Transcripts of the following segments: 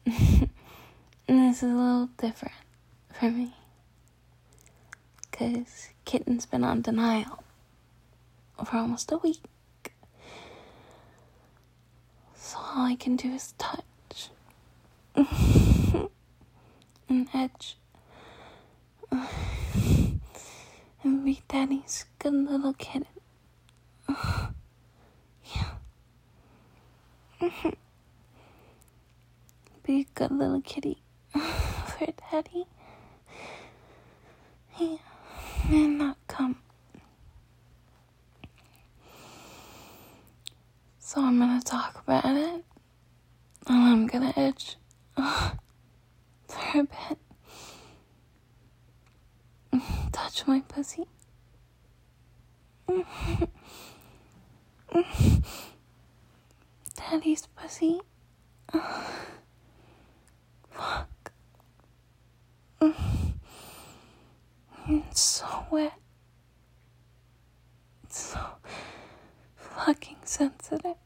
This is a little different for me, because Kitten's been on denial for almost a week. So all I can do is touch and edge and be Daddy's good little kitten. Yeah. Be a good little kitty for Daddy. Yeah. And not come. So I'm gonna talk about it, and I'm gonna edge for a bit. Touch my pussy. Daddy's pussy. Fuck. It's so wet. It's so fucking sensitive.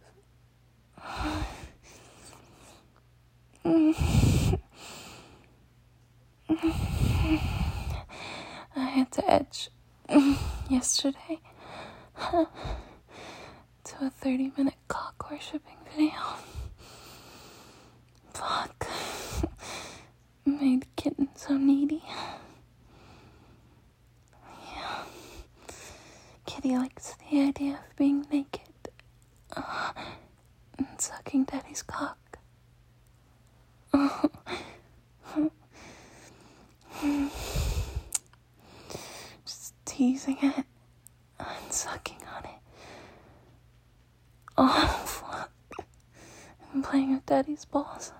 I had to edge yesterday to a 30-minute cock worshipping video. Fuck. Made Kitten so needy. Yeah. Kitty likes the idea of being naked and sucking Daddy's cock. Just teasing it and sucking on it. Oh, fuck. And playing with Daddy's balls.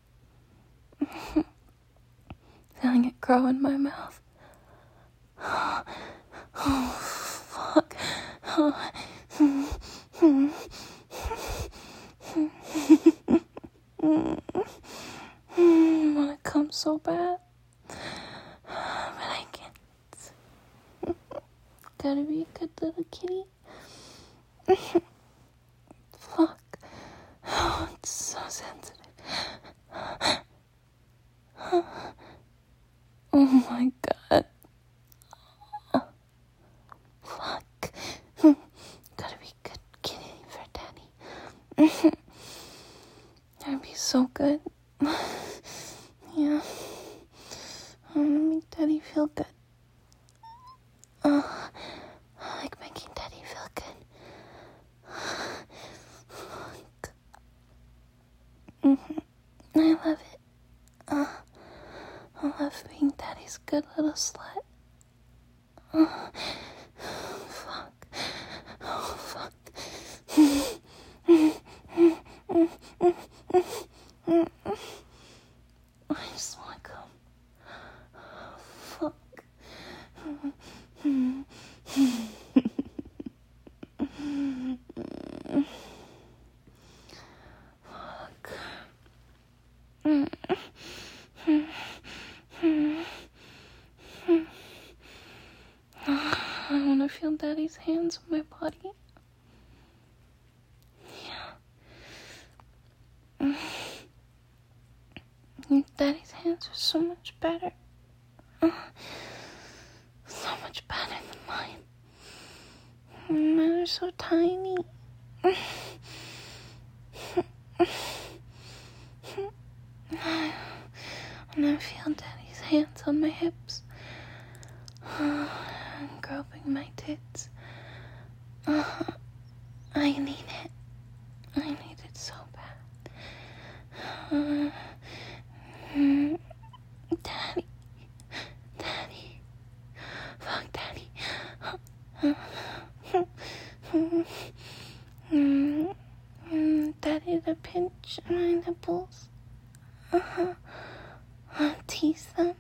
Feeling it grow in my mouth. Oh, fuck. I wanna come so bad. But I can't. Gotta be a good little kitty. Fuck. Oh, it's so sensitive. Oh my god. Fuck. Gotta be a good kitty for Daddy. That'd be so good. Yeah. I wanna make Daddy feel good. I like making Daddy feel good. Fuck. I love it. I love being Daddy's good little slut. Fuck. Oh, fuck. I just want to come. Fuck. I want to feel Daddy's hands on my body. Yeah. Daddy's hands are so much better. So much better than mine. Mine are so tiny. And I feel Daddy's hands on my hips. And groping my tits. I need it. I need it so bad. Daddy. Daddy. Fuck Daddy. Daddy to pinch my nipples. Tease them.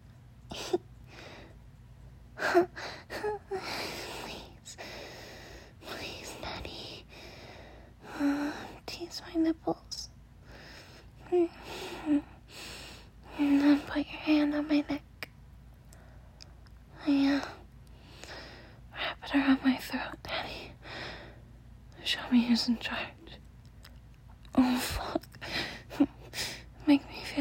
Please, Daddy. Tease my nipples. And then put your hand on my neck. Yeah. Wrap it around my throat, Daddy. Show me who's in charge. Oh, fuck. Make me feel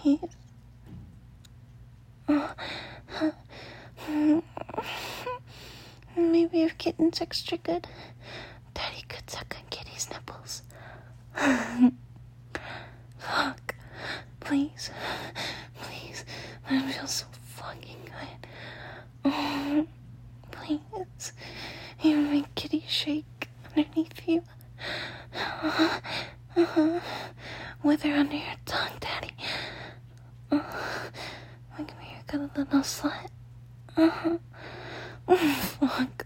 please. Maybe if kitten's extra good, Daddy could suck on Kitty's nipples. Fuck. Please. Please. That feels so fucking good. Please. You make Kitty shake underneath you. With her under your tongue, Daddy. Look at me, you're good little slut. Fuck.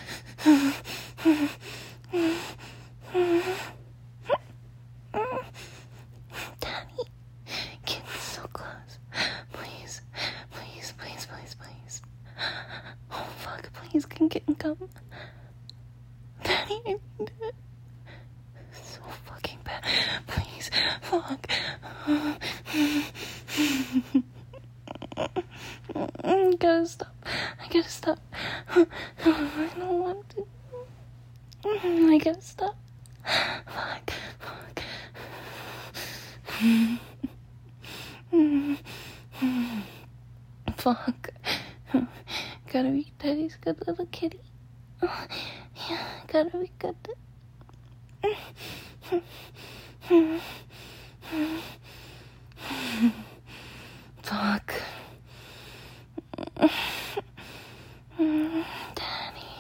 Daddy, get so close. Please, please, please, please, please. Oh fuck, please, can kitten come? Daddy, I need it. So fucking bad. Please, fuck. I gotta stop. I don't want to. I gotta stop. Fuck. Fuck. Gotta be Daddy's good little kitty. Yeah, gotta be good. Fuck. Daddy.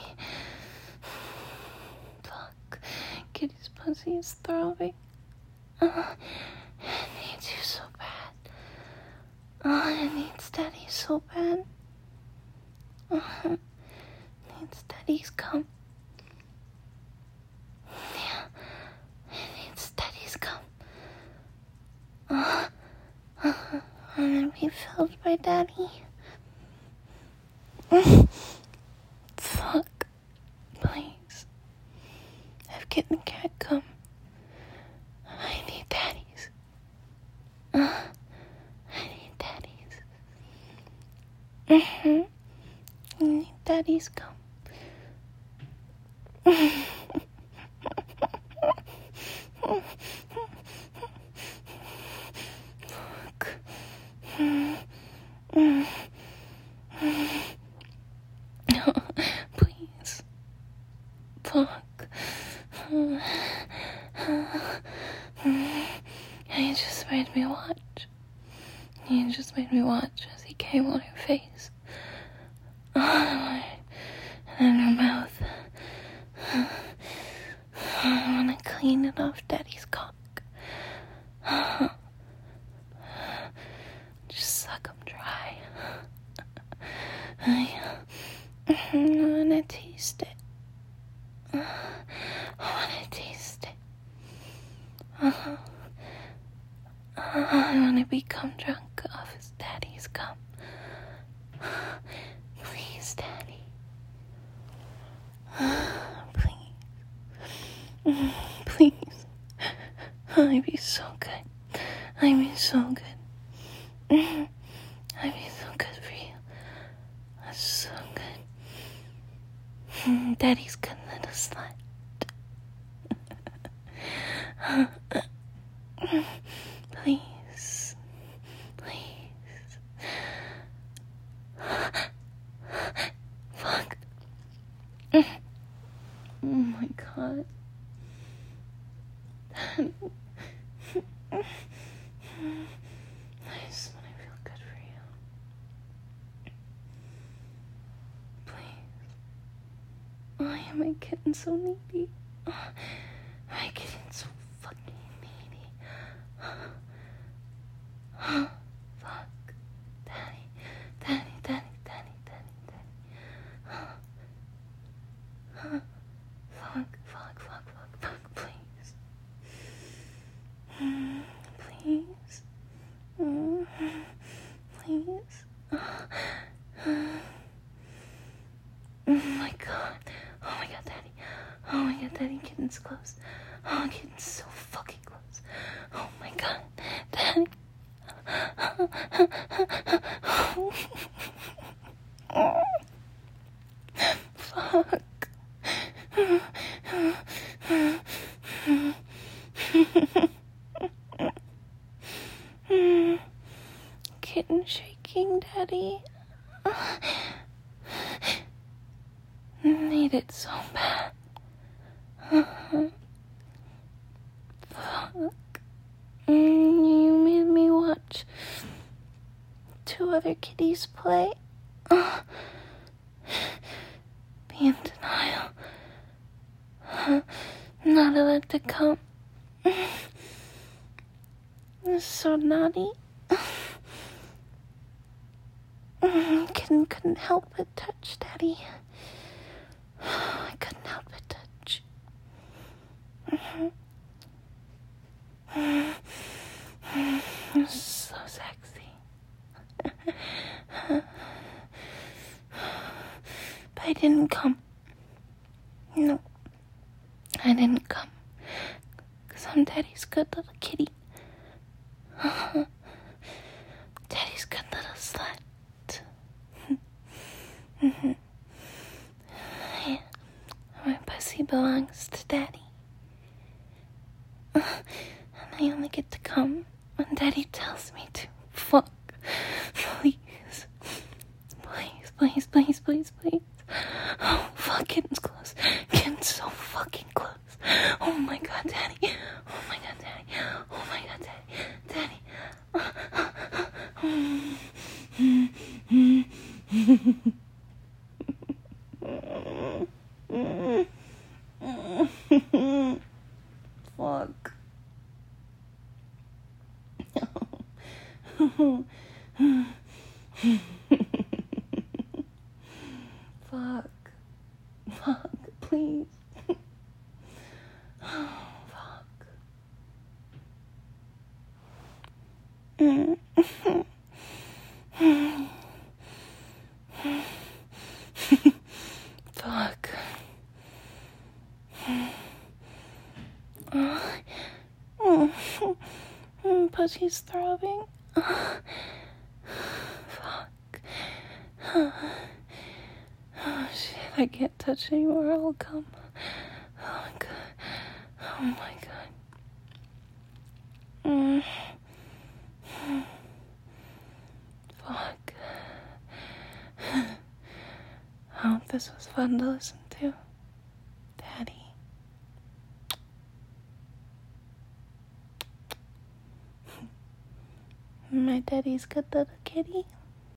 Fuck. Kitty's pussy is throbbing. It needs you so bad. It needs Daddy so bad. It needs Daddy's cum. Yeah. It needs Daddy's cum. I'm gonna be filled by Daddy. Fuck. Please. If kitten can't come, I need Daddy's. I need Daddy's. I need Daddy's come. Fuck. Please. Fuck. You just made me watch. You just made me watch as he came on her face. And in her mouth. I wanna clean it off Daddy's cock. Just suck him dry. I wanna taste it. I wanna taste it. I wanna become drunk off his Daddy's cum. Please, Daddy. Please. I'd be so good. I'd be so good. I'd be so good for you. That's so good. Daddy's good little slut. Please. Please. Fuck. Oh my god. I just want to feel good for you. Please. Why am I getting so needy? My kitten's so fucking needy. Fuck. Daddy. Fuck, please. Please. Please. Oh my god, Daddy. Oh my god, Daddy, kitten's close. Oh, kitten's so fucking close. Oh my god, Daddy. Fuck. kitten shaking, Daddy. Need it so bad. Fuck. You made me watch 2 other kitties play. Be in denial. Not allowed to come. It's so naughty. Kitten couldn't help but touch Daddy. I couldn't help but touch. It was so sexy. But I didn't come. No, I didn't come. 'Cause I'm Daddy's good little kitty. Daddy's good little slut. Yeah, my pussy belongs to Daddy. And I only get to come when Daddy tells me to. Fuck. Please. Please, please, please, please, please. Oh, fuck, kitten's close. Kitten's so fucking close. Oh my god, Daddy. Oh my god, Daddy. Oh my god, Daddy. Daddy. Fuck. Fuck. Fuck, please. Fuck. Fuck. Pussy's throbbing. Fuck. Oh shit, I can't touch anymore. I'll come. Oh my god. Oh my god. Fuck. I hope this was fun to listen to. Daddy. My daddy's good little kitty.